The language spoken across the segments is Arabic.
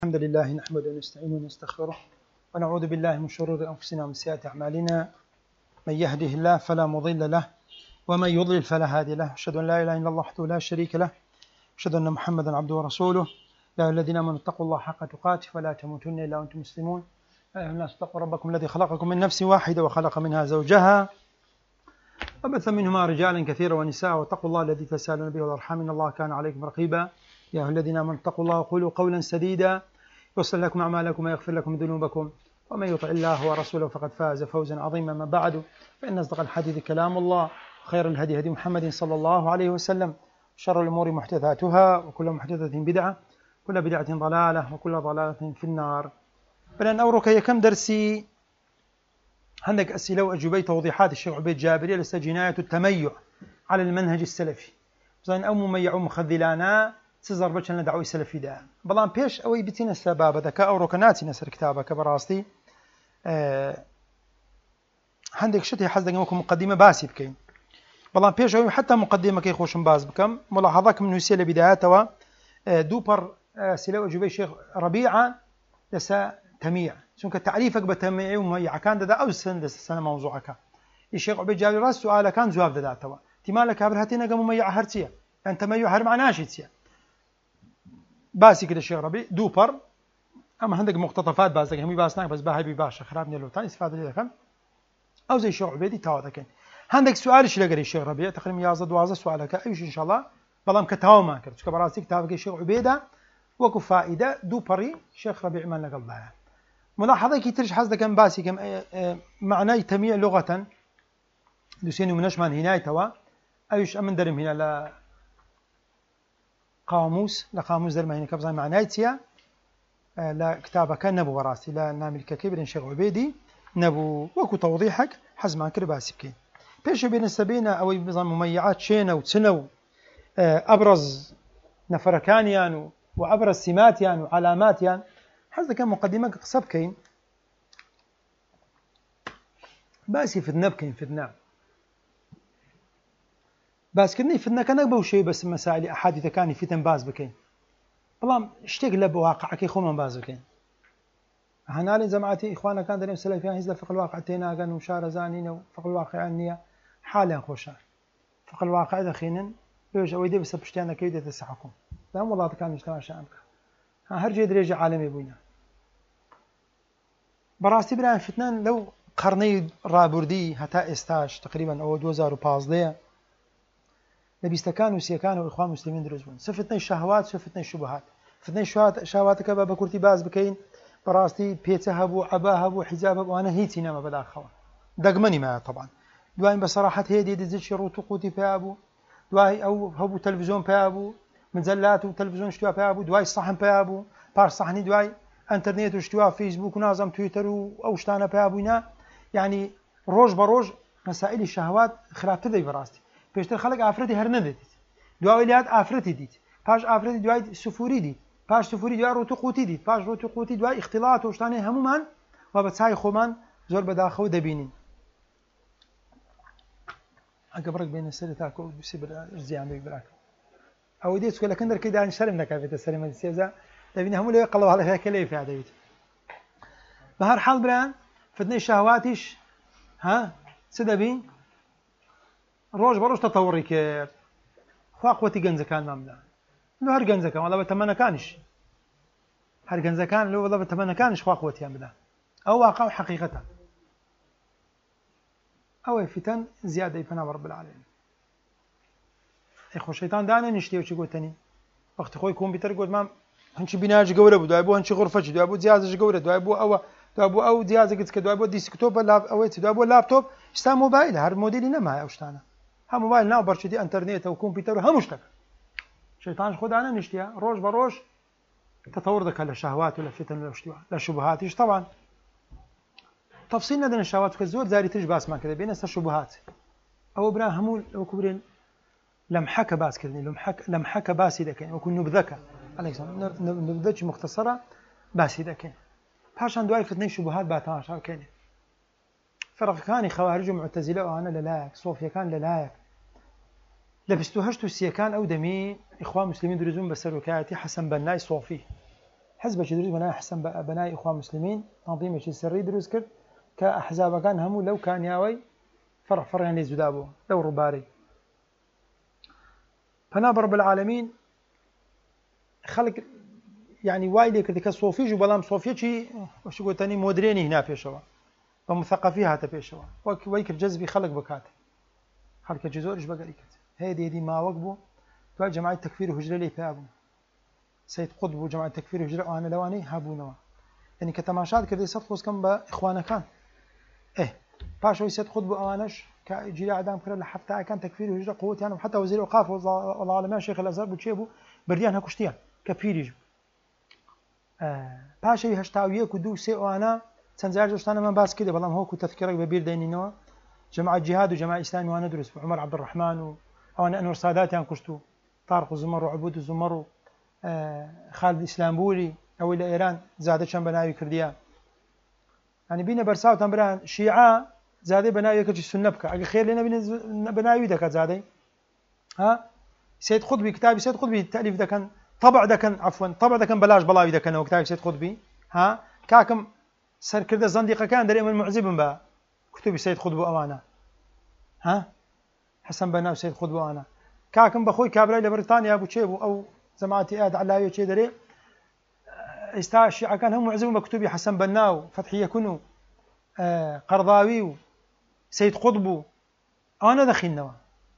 الحمد لله نحمده ونستعينه ونستغفره ونعوذ بالله من شرور أنفسنا ومن سيئات أعمالنا. من يهده الله فلا مضل له ومن يضلل فلا هادي له. أشهد أن لا إله إلا الله وحده لا شريك له، أشهد أن محمدا عبده ورسوله. يا أيها الذين آمنوا اتقوا الله حق تقاته ولا تموتن إلا وأنتم مسلمون. يا أيها الناس اتقوا ربكم الذي خلقكم من نفس واحدة وخلق منها زوجها وبث منهما رجالا كثيرا ونساء، واتقوا الله الذي تساءلون به والأرحام إن الله كان عليكم رقيبا. يا أيها الذين آمنوا اتقوا الله وقولوا قولا سديدا يصلح لكم أعمالكم ويغفر لكم ذنوبكم، ومن يطع الله ورسوله فقد فاز فوزا عظيما. ما بعد، فإن أصدق الحديث كلام الله، خير الهدي هدي محمد صلى الله عليه وسلم، شر الأمور محدثاتها وكل محدثة بدعة وكل بدعة ضلالة وكل ضلالة في النار. بلان أوروك كم درسي عندك أسئلة وأجوبة توضيحات الشيخ عبيد جابري لسه جناية التميع على المنهج السلفي زين أو مميع مخذلانا سزر بچن دعوي سلفي دا بلان بيش أوي بتينا السباب ذكاء أوروك ناتي نسر كتابك براستي عندك شتي حزدك مكم مقدمة باسي بكين بلان بيش أوي حتى مقدمة كي خوش باز بكم ملاحظك من وسيلة بداياتها دوبر سلو أجوبي الشيخ ربيعة لسا تميع شونك تعريفك بتميع ومميع كان دا أو سنة موضوعك الشيخ عبيد جابر راس سؤال كان جواب دا توا تمالك هبرهتينا مميع هرتيا يعني تميع هر معناش تيا باسي كده الشيخ ربيع دوبر أما عندك مقتطفات باسك همي باسناك بس باهي بباشا خرابني لو تاني استفادة لكم أو زي الشيخ عبيدي تاوذكين عندك سؤال إيش لقري الشيخ ربيع تقريبا يازد وازد سؤالك أيش إن شاء الله بلام كتاو ما كرت كبراسي كتابك الشيخ عبيدة وكو فائدة دوبري الشيخ ربيع ما لقى الله. ملاحظة كي ترش حزد كم باسي كم معناه تميع لغة دوسيني منش من هنا توا أيش أمن درم هنا لا قاموس درم هنا كبزان معناه تيا لا كتابك نبو براسي لا نعمل ككبر الشيخ عبيدي نبو وكو توضيحك حزم ما كر باسي بكين بيش بين السبينة أو بنظام مميعات شينة وتسنو أبرز نفركانيان وأبرز سماتيان وعلاماتيان حزد كان مقدمة قصب كين باسي فتنة بكين فتنة باس كني فتنة كان أقبل شيء بس مسائل أحاديث كان فتن باز بكين بلام اشتغل بواقعك يخون باز بكين هنالي جماعتي إخوانا كان دريم سلفيان هزل فقه الواقع تينا كانوا مشار زانين وفقه الواقع النية حالا خوشا فقه الواقع دخينا يوجد ويدي بس بشتانا كيدة تسحكم لا والله كان اجتماع شأنك هرجي درجة عالمي بوينا براستي بران فتنان لو قرني رابردي هتا استاش تقريبا أو 2015 لبيستكان وسيكان وإخوان مسلمين درزون سفتنا الشهوات سفتنا الشبهات فتنا شهواتك بابا كورتي باز بكين براستي بيتها بو عباها بو حجابها وانا هيتي نما بداخوا دقمني ما طبعا دواي بصراحة هيدي دزت شروط قوتي بابو دواي أو هبو تلفزيون بابو مجلات وتلفزيون اشتوا بابو دواي صحن بابو بار صحني دواي انترنت واشتوا فيسبوك ونازم تويتر او شتانا بابونا يعني روج بروج مسائل الشهوات خرابت دي براستي بيشتر خلق افرتي هر نديت دواي ليات افرتي ديت باش افرتي دواي سفوري ديت باش سفوري دواي روتو قوتي ديت باش روتو قوتي دواي اختلاط وشتاني همومان وبتساي خومان زور بداخو دبينين اقبرك بين السنه تاكو بسبر زيان بيبراك او ديت كل كندر كده نشرمنا كافه السلمه السيزا دبيني هم اللي يقلوا على هيك في عديت بهر حال بران فتني شهواتش ها سدبين روج بروج تطوري كيف خاقوتي جنزه كان مملا انه هر جنزه كان والله بتمنى كانش هر جنزه كان لو والله بتمنى كانش خاقوتي مملا او واقع حقيقه او فتن زياده يفنى رب العالمين اخو الشيطان دانا نشتي وشي قلتني وقت خوي كمبيوتر قلت ما هنشي بناج قوله بدو ابو هنشي غرفه دو ابو جهاز قوله دو ابو او جهاز قلت كدو ابو ديسكتوب لاب او دو ابو لابتوب اشتا موبايل هر موديل ما اوشتانا ها موبايل نا برشدي انترنت او كمبيوتر هم مشتك شيطان خد انا نشتيها روج بروج تطور ذاك الشهوات ولا فتن ولا اشتوا لا شبهات ايش طبعا تفصيلنا دنا الشهوات كالزور زاري تجباس ما كذا بين الشبهات او ابراهيم او كبرين لمحك باس كذني لمحك باسي دكين وكن نبذك عليه السلام نبذك مختصرة باسي دكين باشان دواي فتني شبهات باتاشا كين فرق كان خوارج ومعتزلة وانا للاك صوفيا كان للاك لبستو هشتو السيكان او دمي اخوان مسلمين درزون بسر وكايتي حسن بناي صوفي حزبێکی دروست بەناوی حەسەن بەناوی ئیخوان موسلیمین تەنظیمێکی سەرڕی دروست کرد کە ئەحزابەکان هەموو لەو کانیاوەی فەڕیان لێ جودا بوو لەو ڕووبارەی. پەنا بە رەب العالەمین خەڵک یعنی وای لێ کرد کە سۆفیش و بەڵام سۆفیەکی وەشی گوتنی مۆدرێنی هنا پێشەوە بە مثەقەفی هاتە پێشەوە وەی کرد جەزبی خەڵک بکات خەڵکێکی زۆریش بەگەری کرد هەیە دێدی ماوەک بوو دوای جەماعەت تەکفیر و هوجرە لێ پیا بوو سەید قوتب و جەماعەت تەکفیر و هوجرە ئەوانە لەوانەی هەبوونەوە یعنی کە تەماشات کردی سەد خۆزکەم بە ئیخوانەکان پاشەوەی سەد قوتب بوو ئەوانەش کە جیرا ئەدام کرد لە هەفتەکان تەکفیر و هوجرە قووەتیان و حتا وەزیر ئەوقاف و العالەمیان شێخ الأزهر بوو چێ بوو بردیان هەکوشتیان کە پیریش پاشەوی 81 و 2 3 ئەوانە چەند جار جۆشتانەمان باس کردێ بەڵام هەوکو تەذکیرەک بەبیر دێنینەوە جەماعەت جیهاد و جەماعەت ئیسلامی وانە دروست بوو عومەر عەبدوڕەحمان و ئەوانە ئەنوەر ساداتیان کوشت و طارق و زومەڕ و عەبود و زومەڕ و خالد ئیسلامبولی ئەوەی لە ئێران زادەچەند بەناوی کردیە ینی بینە بەرساوتان بران شیعە زادەی بەناوی یەکێکی سوننە بکە ئەگە خێر لێ نەبینێ بەناوی دەکات زادەی سید قوتبی کتابی سید قوتبی تەلیف دەکەن طبع دەکەن عفوا طبع دەکەن بەلاش بەڵاوی دەکەنەوە کتابی سید قوتبی کاکم سەرکردە زەندیقەکان دەرێ من معجبم بە کتوبی سید قوتب ئەوانە حەسەن بەناو سید قوتب ئەوانە کاکم بەخۆی کابرای لە بریتانیا بوو چێ بوو ئەو جەماعەتی ئاد علاوی چێ دەرێ ئێستا شیعەکان هەموو معجبم بە کتوبی حەسەن بەناو فتحی یەکون و قەرضاوی و سید قوتب و ئەوانە دەخینەوە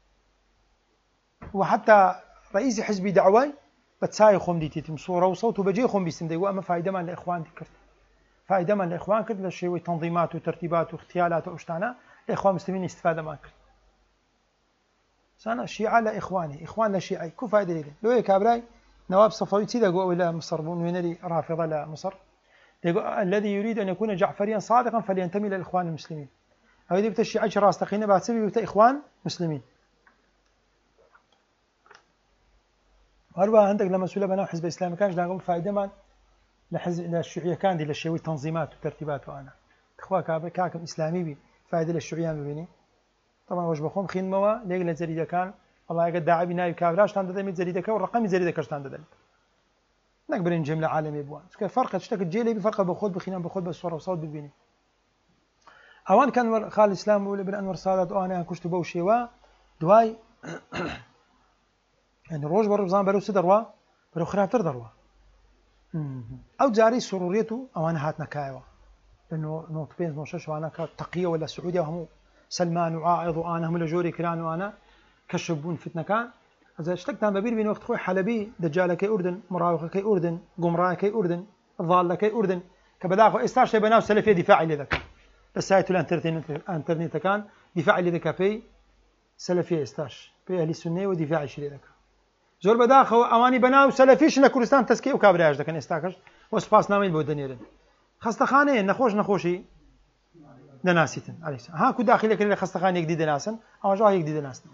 وحتى رئيس حزبي دعوي بتساي خۆم دیتیتم سوورە و سەوت و بەجێ خۆم بیستم دەیگو ئەمە فایدەمان لە ئیخوان کرد فایدەمان لە ئیخوان کرد لە شێوەی تەنظیمات و تەرتیبات و اختیالات و شتانە لە ئیخوان مسلمین استفادەمان کرد سانە شیعە لە ئیخوانی ئیخوان لە شیعەی کو فایدە لێدێ لۆیە کابرای نواب صفوی چی دەگو ئەوەی لە مصر بوو نوێنەری رافضە لە مصر دەیگو الذي يريد أن يكون جعفريا صادقا فلينتمي إلى الإخوان المسلمين ئەوەی دەبتە شیعەی ڕاستەقینە باتسەوی بتە ئیخوان مسلمین هەروە هەندێک لە مەسئولە بەناو حزب ئیسلامیەکانش داگەم فایدەمان لە شیوعیەکاندی لە شێوەی تەنظیمات و تەرتیبات وانە خوا کاکم ئیسلامی بی فایدە لە شیوعیان ببینی طبعا وەش بەخۆم خینمەوە لێک لە جەریدەکان وەڵای ئەگەر داعی ناوی کابراشتان دەدەمێت جەریدەکە و ڕقەمی جەریدەکەشتان دەدەن نەک برین جێم لە عالەمی بووە چونکە فەرقە شتێکت جێ لێبی فەرقە بە خۆت بخینان بە خۆت بە سوڕە و سەوت ببینی ئەوان کە ئەنوەر خالد ئیسلام و لەبن ئەنوەر سادات ئەوانیان کوشت بەو شێوە دوای يعني روج بروزان بەرەو چ دەڕوا بەرەو خراپتر دەڕوا ئەو جارەی سروورێت و ئەوانە هاتنەکایەوە لە 95 وانە کە تەقیەوە لە سعودیا هەموو سلمان و عائض و ئانە هەموو لە ژۆری کران وانە کەشف بوون فتنەکان ئەجا شتێکتان بەبیر بین وەخت خۆی حەلەبی دەجالەکەی ئوردن مراوغەکەی ئوردن گومڕایەکەی ئوردن ضالەکەی ئوردن کە بەداخەوە ئێستا شتێ بەناو سەلەفیە دیفاعی لێ دەکات لە سایت و ئەنتەرنێتەکان دیفاعی لێ دەکات پێی سەلەفیە ئێستاش پێی ئەهلی سوننەیە و دیفاعیشی لێ دەکات زۆر بەداخەوە ئەوانی بەناو سەلەفیش لە کوردستان تەسکیە و کابرایش دەکەن ئێستاکەش بۆ سوپاسنامەی بۆ دەنێرن خەستەخانەیە نەخۆشی دەناسیتن هاکو داخلەکە لە خەستەخانە یەکدی دەناسن ئەوەش یەکدی دەناسن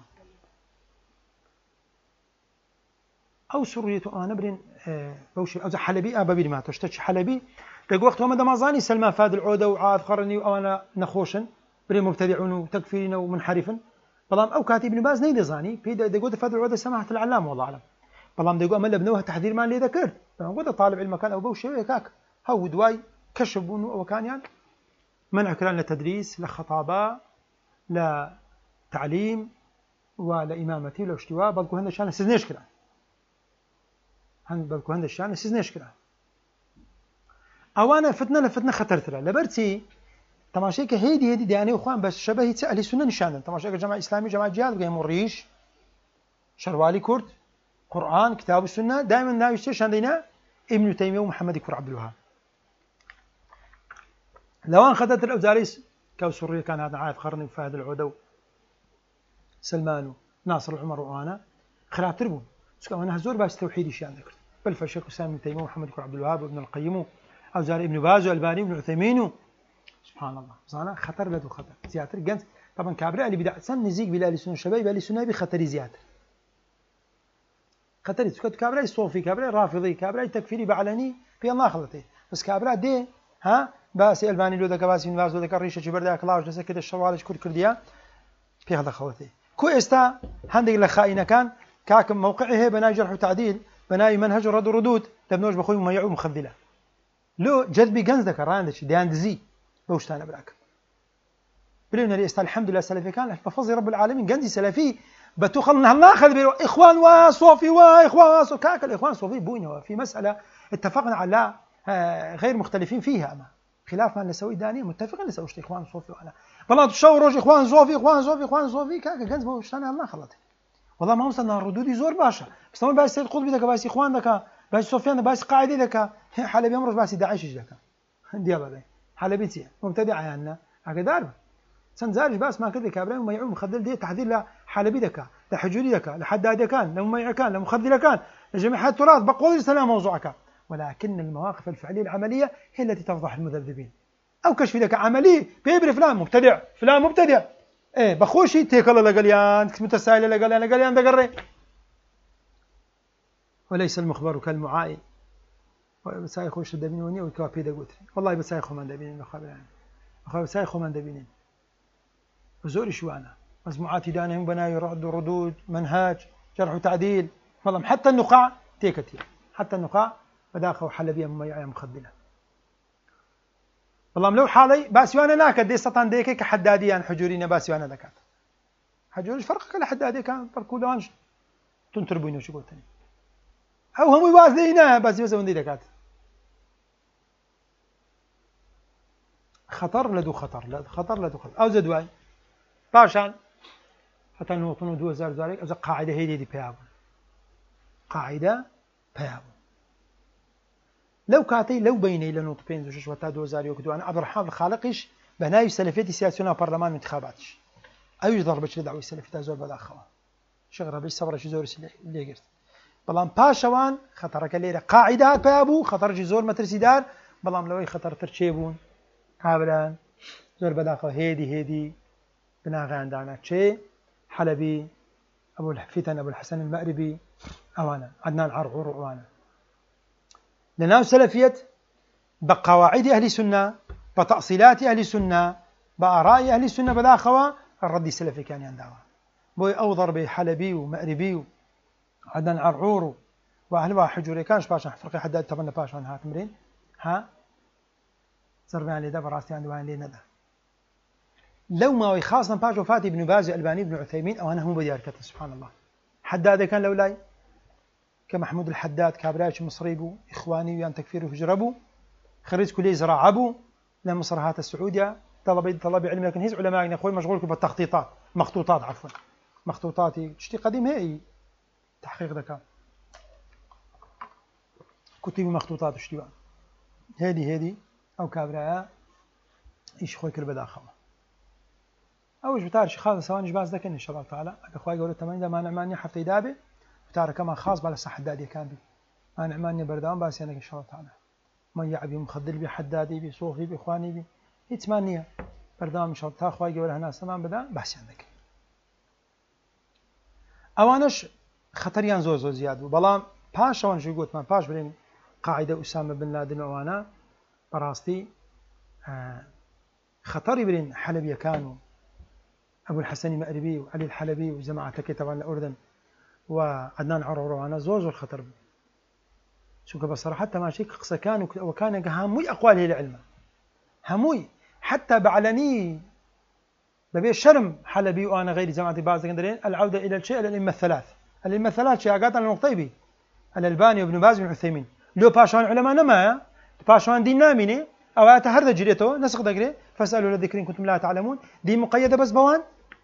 ئەو سوڕیەت و ئەوانە برین بەوشی ئەو حەلەبی بەبیری ماتۆ شتێکی حەلەبی دەگو وەخت ئەمە دەمازانی سەلمان فادل عۆدە و عاد قەڕنی و ئەوانە نەخۆشن برێ مبتەدیعون و تەکفیرینە و منحەریفن بەڵام ئەو کاتی ابن باز نەیدەزانی پێی دەگوتە فادل عۆدە سەماحة العلام والله أعلم بەڵام دەگو ئەمە لە بنەوە تەحذیرمان لێ دەکرد بەڵام گوتە طالب علمەکان ئەو بەو شێوەیە کاک هەوو دوای کەشف بوون و ئەوەکانیان منع کران لە تەدریس لە خەتابە لە تعلیم و لە ئیمامەتی لە شتیوا بەڵکو هەندێکیان سزنێش کران بەڵکو هەندێکیان سزنێش کران ئەوانە فتنە لە فتنە خەتەرترە لەبەرچی تەماشەیەکە هێدی دەیانێ خوان بە شەبەهی چ ئەهلی سوننە نیشاندن تەماشەیەکە جەماعەت ئیسلامی جەماعەت جیهاد بگەین و ڕیش شەروالی کورد قورآن کتاب و سنە دائما ناوی چێشان دەینا ابن تەیمیە و محەممەدی کوڕ عەبدولوهاب لەوان خەتەرتر ئەو جارەی کەو سوڕیەکان هاتن عایەت قەڕنی و فادل عۆدە و سلمان و ناصر العومەر و ئەوانە خراپتر بوون چونکە ئەوانە زۆر باس تەوحیدیشیان دەکرد بەلفە شێخ ئوسام ابن تەیمیە و محەممەدی کوڕ عەبدولوهاب و ابن القەیم و ئەو جارە ابن باز و ئەلبانی و ابن عوثەیمین و سبحان الله زانە خەتەر لە دوو خەتەر زیاتر گەنج طبعا کابرا ئەهلی بدع چەند نزیک بە ئەهلی سونە شەبەی بە ئەهلی سونە بی خەتەری زیاتر خەتەری چونکە کابرای سۆفی کابرای ڕافضی کابرای تەکفیری بەعلەنی پێ ناخەڵێتێ بەس کابرا دێ باسی ئەلبانی لۆ دەکە باسی باز لۆ دەکە ڕیشێکی بەردای کڵاوش دەسە کە شەواڵش کورد کردیە پێ دەخەوەتێ کو ئێستا هەندێک لە خائینەکان کاکم موقعی هەیە بە ناوی جەرح و تعدیل بناء منهج رد وردود دبنوش بخوي مميع ومخذله لو جذبي جنز ذكر راندش ديان دزي بوشتانا براك بلينا ليست الحمد لله سلفي كان بفضل رب العالمين جنزي سلفي بتوخلنا ناخذ إخوان وصوفي وإخوان وصوفي كاك الإخوان صوفي بوينه في مسألة اتفقنا على غير مختلفين فيها أما خلاف ما نسوي دانية متفقين نسوي إخوان صوفي وأنا والله تشاوروا إخوان صوفي إخوان صوفي إخوان صوفي كاك جنز بوشتانا الله خلته والله ما وصلنا الردود زور باشا بس ما باس سيد قطبي ذاك باس إخوان ذاك باس سفيان باس قاعدي ذاك حلبي أمرز باس داعش ذاك ديابا ذاك حلبيتي مبتدع عنا هكذا سنزارج باس ما كذا كابرين وما يعوم مخذل دي تحذير لحلبي ذاك لحجوري ذاك لحداد كان لمميع كان لمخذل كان لجميع التراث بقول سلام موضوعك ولكن المواقف الفعلية العملية هي التي تفضح المذبذبين أو كشف ذاك عملي بيبري فلان مبتدع فلان مبتدع إيه بخوشي تيك الله لقليان متسائل لقليان دقري وليس المخبر كالمعاين بسايخو شدبينوني وكوابي دقوتري والله بسايخو من دبينين مخابرين بسايخو من دبينين وزوري شوانا مجموعات دانهم بناي رد وردود منهاج جرح وتعديل والله حتى النقاع تيكتي حتى النقاع بداخل حلبية مميعة مخدلة والله لو حالي باسيوانا ناكد دي سطان ديكي كحداديان حجورين باسيوانا ذكات حجوريش فرقك لحدادي كان فرقوا دوانش تنتربينو شو قلتني أو هم يوازلينا بس يوزون دي ذكات خطر لدو خطر لدو خطر أو زدواي باشان حتى نوطنو 2000 ذلك أو قاعدة هي دي بيابون قاعدة بيابون لو كاتي لو بيني لنوط بين زوجش وتا 2000 يوكدو أنا عبد الرحمن الخالقش بناي سلفيتي سياسيون برلمان انتخاباتش أو يضربش لدعوة سلفيتها زور بداخله شغله بيش صبر شي زور اللي قرت بلام باشوان خطرك الليلة قاعدة بيابو خطر شي زور مترسي دار بلام لوي خطر ترشيبون هابلان زور بداخله هيدي بناغي عندنا شيء حلبي أبو الفتن أبو الحسن المأربي أوانا عدنان عرعور أوانا لنا سلفية بقواعد أهل السنة بتأصيلات أهل السنة بآراء أهل السنة بداخوا الرد السلفي كان يندعوا بوي أوضر بحلبي ومأربي عدنان عرعور وأهل واحد كانش باشا فرقي حداد تبنى باشا عنها تمرين ها زربان لي ده براستي عندي وين لي ندى لو ما خاصة باش وفاة ابن باز الألباني ابن عثيمين أو أنا هم بديار كتب سبحان الله حداد كان لولاي كمحمود الحداد كابراش مصري بو إخواني ويان تكفير وهجربو خريج كلية زراعة بو لمصر هات السعودية طلب علم لكن هيز علماء أخوي مشغولكم بالتخطيطات مخطوطات عفوا مخطوطاتي تشتي قديم هي تحقيق ذكاء كتب مخطوطات اشتي هذه أو كابرايا إيش خوي كل بداخل أوش بتعرف خاص سواني جباز ذاك إن شاء الله تعالى أخوي يقولوا تمانية ما نعماني حفتي دابة بتعرف كمان خاص على صح حدادي كان بي ما نعماني بردان بس أنا إن شاء الله تعالى ما يعبي مخدل بي حدادي بي صوفي بي إخواني بي هي ثمانية بردان إن شاء الله تعالى أخوي يقولوا هنا سمان بدأ بس عندك أوانش خطريان زوز زياد وبلام باش أوان شو قلت ما باش برين قاعدة أسامة بن لادن وأنا براستي خطري برين حلبية كانوا أبو الحسن المأربي وعلي الحلبي وجماعة طبعا الأردن وعدنان عرعور وأنا زوج الخطر شو بصراحة حتى ما شيك قصة كان وكان هموي أقواله العلم هموي حتى بعلني ببي الشرم حلبي وأنا غير جماعة بعض الاسكندريين العودة إلى الشيء الأئمة الثلاث شيعات المقطيبي الألباني وابن باز بن عثيمين لو باشان علماء نما باشان دين نامينه أو أتهرد جريته نسق دقري فاسألوا للذكر إن كنتم لا تعلمون دي مقيدة بس بوان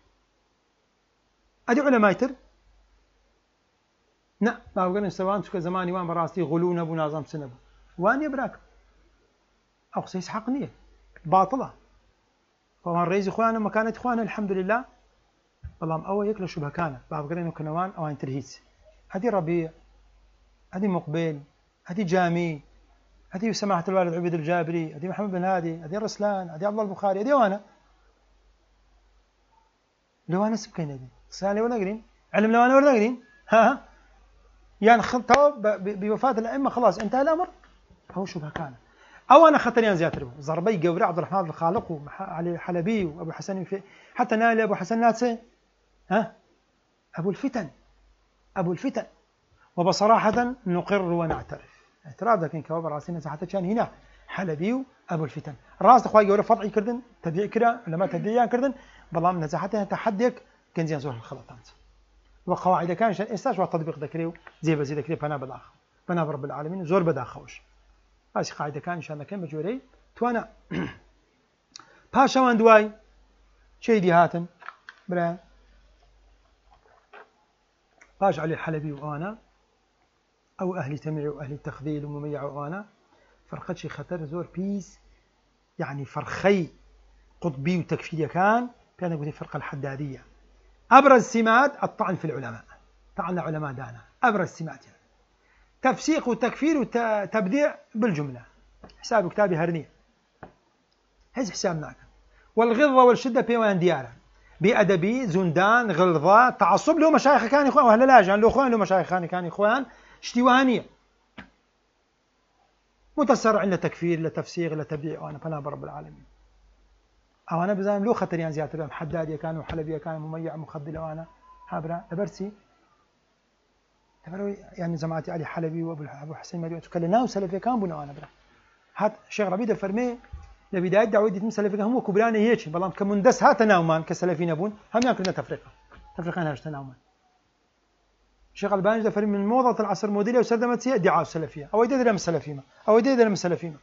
أدي علماء يتر لا ما بقولن سوان شو زماني وان براستي غلون أبو نظام سنبو وان يبراك أو سيس حقنية باطلة فوان رئيس إخوانا مكانة إخوانا الحمد لله والله أول يكل شبه كان بقولن كنوان أو أن ترهيس هذه ربيع هذه مقبل هذه جامي هذه سماحة الوالد عبيد الجابري هذه محمد بن هادي هذه رسلان هذه عبد الله البخاري هذه وانا لو انا سبكين هذه صالح ولا قرين علم لو انا ولا قرين ها يعني خلطوا بوفاة الأئمة خلاص انتهى الأمر هو شبه كان أو أنا خطريان زياتر ضربي قوري عبد الرحمن الخالق وعلي الحلبي وأبو حسن حتى نالي أبو حسن ناتسي ها أبو الفتن وبصراحة نقر ونعترف اعتراف ذاك كواب راسين حتى كان هنا حلبي أبو الفتن راس أخوي يقول فرعي كردن تبيع كرا لما تبيع كردن بلام نزاحته تحديك كنزين زور الخلطات وقواعد كان شان استاش والتطبيق ذكريو زي بزي ذكري فنا بداخل فنا رب العالمين زور بداخوش هذه قاعدة كان شان كان مجوري توانا باشا وان دواي شي دي هاتن برا باش علي الحلبي وانا او اهل تميع واهل التخذيل ومميع وانا فرقت شي خطر زور بيس يعني فرخي قطبي وتكفيري كان قلت الفرقة الحدادية أبرز سمات الطعن في العلماء طعن علماء دانا أبرز سمات يعني. تفسيق وتكفير وتبديع بالجملة حساب كتابي هرنية هز حسابنا والغلظة والشدة بيوان ديارة بأدبي زندان غلظة تعصب له مشايخ كان إخوان وهلا لاجان له إخوان له مشايخ كان إخوان اشتوانية متسرع إلا تكفير إلا تفسيق إلا تبديع وأنا فنا برب العالمين أو أنا بزايم لو خطر يعني زيادة لهم حدادية كانوا وحلبية كانوا مميع مخدلة وأنا هابرا لبرسي يعني جماعتي علي حلبي وأبو حسين مديو تكلنا وسلفي كان بنا وأنا برا هات شيخ ربيد فرمي لبداية دعوة من سلفي هم كبراني هيك بلام كمندس هات ناومان كسلفين أبون هم يأكلنا تفرقة هاش تناومان شيخ الباني ده فرمي من موضة العصر الموديلية وسردمت سيئة دعاء السلفية أو يديد لهم السلفيمة أو يديد لهم السلفيمة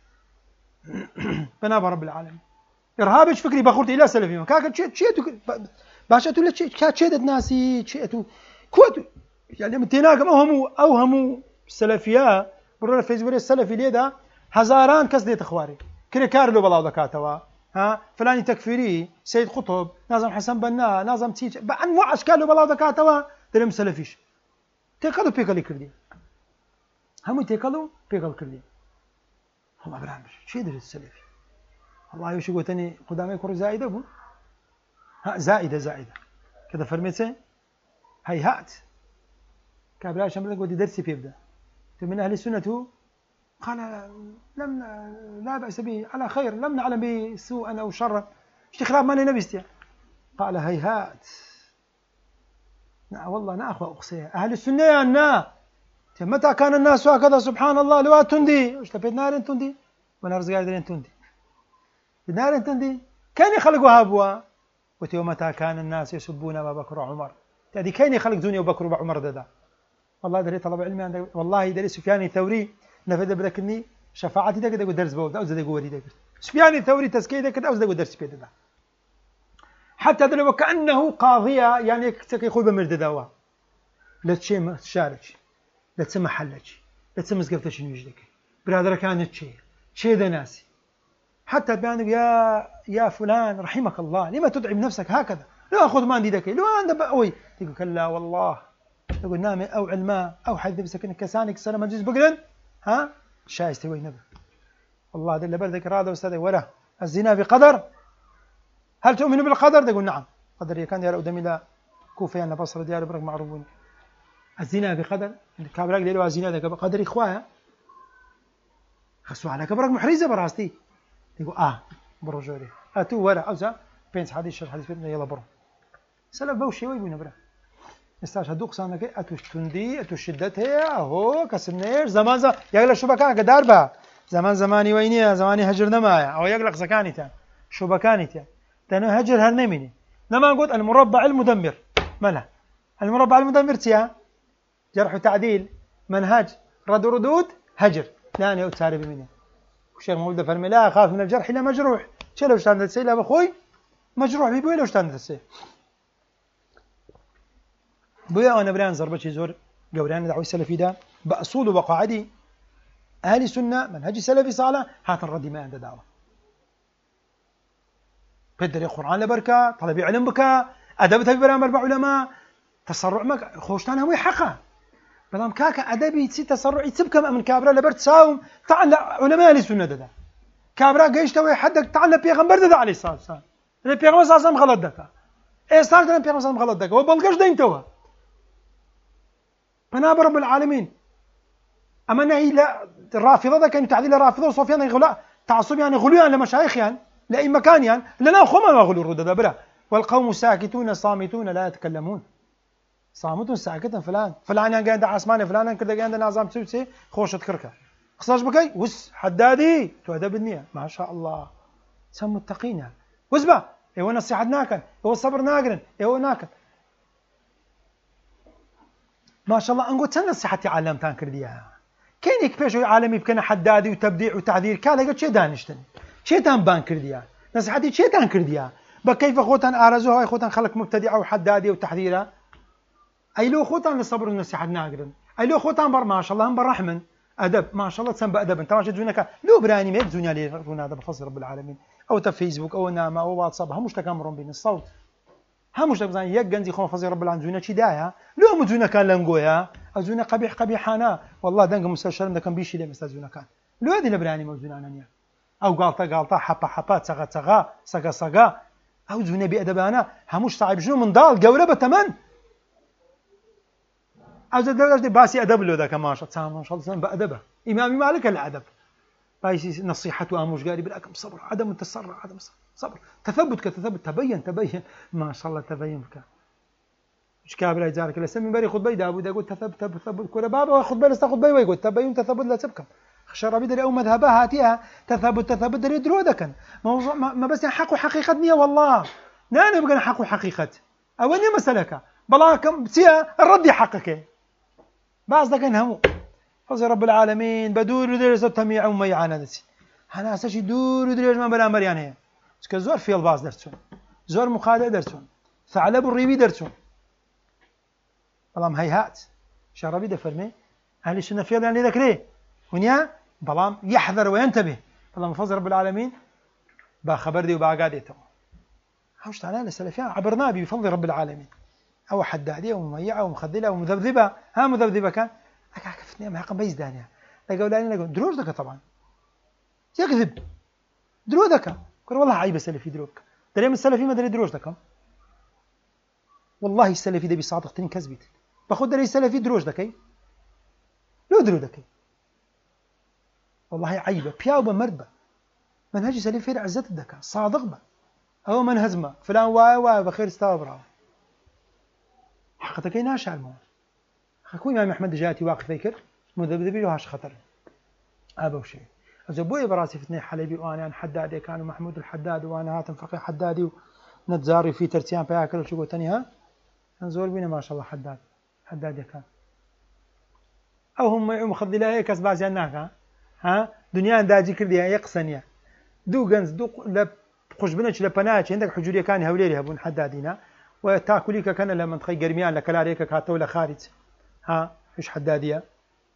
بنابه رب العالمين إرهابش فكري بخورت إلى سلفيمة كاكا تشيتو باشا تقول لك تشيتت ناسي تشيتو كوتو يعني متناقم أوهموا السلفية برنا فيسبوك السلفي ليدا هزاران كس ديت أخواري كنا كارلو بلاو دكاتوا ها فلاني تكفيري سيد قطب ناظم حسن بنا ناظم تيج بأنواع أشكال بلاو دكاتوا دلهم سلفيش تيكلو بيكلي كردي هم تيكلو بيكل كردي هم أبراهيم شيء درس السلفي الله يوشي قوتني قدامي كور زائدة بو ها زائدة كذا فرميتي هيهات كابلا شمرك ودي درسي بيبدأ من أهل السنة قال لا بأس به على خير لم نعلم به سوءا أو شرا اشتخلاف ما لنبستيا قال هيهات والله نأخوة أقصيها أهل السنة يا النا متى كان الناس هكذا سبحان الله لو تندي وش لبيت نار تندي ونار زقايد تندي بنار تندي كان يخلقوا هابوا وتيوم متى كان الناس يسبون أبا بكر وعمر يعني كان يخلق دنيا وبكر وعمر ده والله دري طلب علمي عندك والله دري سفيان الثوري نفذ بركني شفاعتي ده كده درس بود أو زده قولي ده سفيان الثوري تزكية ده كده أو زده درس بيد ده حتى ده وكأنه قاضية يعني تكي خوي بمرد دوا لا تشي شارج لا تسمى حلج لا تسمى زقفتش نيجدك برادر كانت شيء ده ناسي حتى بيانك يا فلان رحمك الله لما تدعم نفسك هكذا لا أخذ ما عندي ذكي لو عندك بقوي تقول كلا والله تقول نامي أو علماء أو حد بسكن كسانك سنة مجلس بقلن ها شايستي وين نبي والله ده اللي بردك راضي واستاذ ولا الزنا بقدر هل تؤمن بالقدر تقول نعم قدر كان يرى قدامي لا كوفة أنا بصر ديار برك معروفون الزنا بقدر كابراك ديروا الزنا ده بقدر إخوها خسوا على كبرك محرزة براستي يقول برجوري أتو ورا أوزا بينس حديث حديث بيتنا يلا برو سلف بوشي ويبون برا استاش هدوق سانك أتوش تندي أتوش شدتها أهو كسرنير زمان يغلق شبكان قدار با زماني وينيا زماني هجرنا معايا أو يغلق زكانيتا شبكانيتا تانو هجر هالنميني لما قلت المربع المدمر ملا المربع المدمر تيا جرح وتعديل منهج رد وردود هجر لا أنا أتساري بمني الشيخ مولد فرمي لا أخاف من الجرح لا مجروح شلو اشتاند السي لا بخوي مجروح بيبوي لو اشتاند السي بويا وانا بران زربتي زور قوران دعوي السلفي ده بأصول وقاعدي أهل السنة منهج سلفي صالح هات الردي ما عنده دعوة بدل القرآن لبركة طلبي علم بك أدبتها ببرام 4 علماء تسرع مك خوشتان هو حقا بلام كاكا أدبي تسي تسرع يتسبك من كابرا لبرت ساوم تعال علماء أهل السنة ده كابرا قيشتوي حدك تعال بيغمبر ده عليه الصلاة والسلام البيغمبر صلى الله عليه وسلم غلط دكا إيه صار ده البيغمبر صلى الله عليه وسلم غلط دكا وبلقش ده انتوا بناب رب العالمين أما نهي لا الرافضة ده كان تعديل الرافضة وصوفيان غلاء تعصب يعني غلوان لمشايخ يعني لأي مكان يعني لنا خما ما غلو الردة برا والقوم ساكتون صامتون لا يتكلمون صامت ساكتا فلان قاعد عسمانه فلان كذا قاعد نازم تسوي خوشة كركه خصاش بكي وس حدادي تو هذا بالنية ما شاء الله سم متقين وزبا ايوه نصيحة ناكن ايوه صبر ناقرن ايوه ناكن ما شاء الله انقول نصيحتي علمتان كرديها كاين يكفيشو عالمي بكنا حدادي وتبديع وتعذير كالا قلت شي دانشتن شي تان بان كرديها نصيحتي شي تان كرديها بكيف خوتان ارزوها خوتان خلق مبتدعه وحدادي وتحذيره اي لو خوتان للصبر والنصيحة ناقرن اي لو خوتان بر ما شاء الله هم برحمن ادب ما شاء الله تسمى بادب انت واش دونك لو براني ما الدنيا لي هذا بفضل رب العالمين او فيسبوك او نعم او واتساب هم مش تكامرون بين الصوت هم مش تبزان يك جنزي خو فضل رب العالمين شي دايا لو مدونا كان لنقويا ازونا قبيح قبيحانا والله دنق مستشر ده كان بيشي لي مستازونا كان لو هذه البراني موزونا انيا او غلطه حبه حبه تغا سغا او زونا بادبانا همش صعيب جو من ضال قولبه تمن از درجه باسي ادب له ذاك ما شاء الله ما شاء الله بادبه امامي مالك الادب بايسي نصيحته اموش قاري بالأكم صبر عدم التسرع عدم صبر تثبت كتثبت تبين ما شاء الله تبين بك مش كابر يجارك لا سمي بري خطبه داوود يقول تثبت كل بابا خطبه لست خطبه ويقول تبين تثبت لا تبكم خشر بدري او مذهبها هاتيها تثبت دري درودك موضوع ما بس حق حقيقه نيه والله نانا بقى حق حقيقه او اني مسلكه بلاكم بسيا الرد حقك بعض ذاك همو فضل رب العالمين بدور ودرس التميع وما عاندتي انا اساسي دور ودرس ما بلا مريان هي اسك زور في الباص درتون زور مخادع درتون ثعلب الريبي درتون بلام هيهات شربي دفرمي اهل السنه في يعني ذكري ونيا بلام يحذر وينتبه بلام فضل رب العالمين با خبر دي وبا قادته هاوش تعالى السلفيان عبرنا بفضل رب العالمين او حداديه ومميعه ومخذله ومذبذبه ها مذبذبه كان كفتني ما حق بيز دانيا لقوا لاني لقوا دروش ذاك طبعا يكذب درو ذاك قال والله عيب السلفي دروك دري من السلفي ما دري دروش ذاك والله السلفي ده بصادق تن كذبت باخذ دري السلفي دروش ذاك لو درو ذاك والله عيبه بياو بمربه منهج سلفي عزت ذاك صادق به او من هزمه فلان واي بخير استغفر حقتك ناش علمه اخوي امام احمد جاتي واقف فيكر مذبذبي له هاش خطر ابو شيء ابوي براسي فتني حلبي وانا حدادي كانوا محمود الحداد وانا هاتم فقيه حدادي ونتزاري في ترتيان فياكل شو قلت ها نزول بينا ما شاء الله حداد كان او هم مخذله هيك اسباز هناك ها دنيا داجي كردي يقسنيا دو جنز دو لا خشبنش لا بناش عندك حجوريه كان هوليري هبون حدادينا وتاكليك كان لما تخي قرميان لكلاريك كاتو لخارج ها فيش حداديه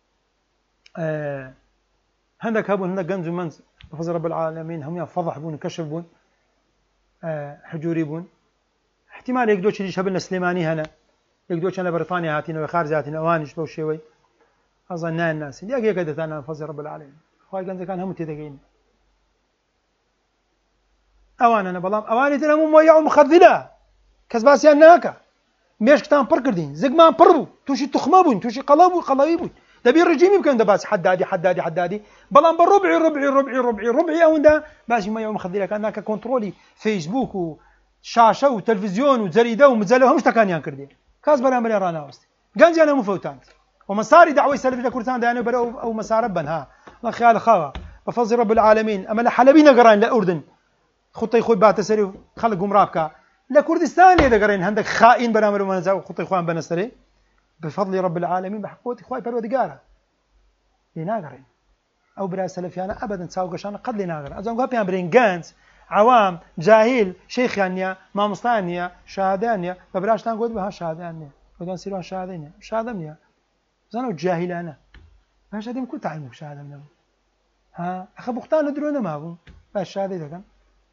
هندك هبون هندك جنز ومنز بفضل رب العالمين هم يفضح بون كشف بون حجوري بون احتمال يقدوش اللي شبلنا سليماني هنا يقدوش انا بريطانيا هاتينا وخارج هاتينا اوانش بو شوي اظن الناس اللي اجي قدت انا بفضل رب العالمين خوي جنز كان هم تدقين اوان انا بلام اواني تنا مو مخذله كسباسي هناك مش كتان بركردين زقمان بربو توشي تخمبون توشي قلابون دبي الرجيم يمكن دباس حدادي بلان بالربعي او ده باش ما يوم خذي لك انك كنترولي فيسبوك وشاشه وتلفزيون وجريده ومزله همش تكان ينكردي كاس بلا ملي رانا وست قنجي انا مفوتان ومساري دعوي سلفي كرتان داني بلا او مسار بنها الله خيال خوا بفضل رب العالمين اما حلبينا قران لاردن خطي خوي بات سري خلق مرابكا لكردستان اذا قرين عندك خائن برامر ومنزا خطي اخوان بنسري بفضل رب العالمين بحقوتي اخوي برودقاره لناقرين او برا سلفيانا ابدا تساوقش انا قد لناقر ازون قابيان برينغانز عوام جاهل شيخانيا مامستانيا شهادانيا ببلاش تنقول بها شهادانيا ودون سيروا شهادانيا شهادانيا زانو جاهل انا باش هذه كل تعلموا شهادانيا ها اخ بختان ندرون ما هو باش شهاده كان